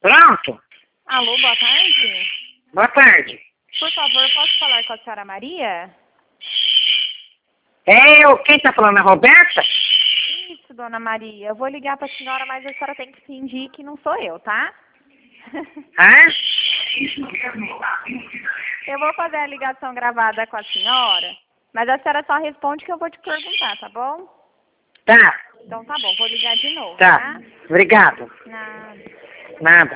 Pronto? Alô, boa tarde. Boa tarde. Por favor, posso falar com a senhora Maria? É eu, quem tá falando? A Roberta? Isso, dona Maria. Eu vou ligar para a senhora, mas a senhora tem que fingir que não sou eu, tá? Hã? Eu vou fazer a ligação gravada com a senhora, mas a senhora só responde que eu vou te perguntar, tá bom? Tá, Então tá bom, vou ligar de novo, tá. tá? Obrigado. Nada. Nada.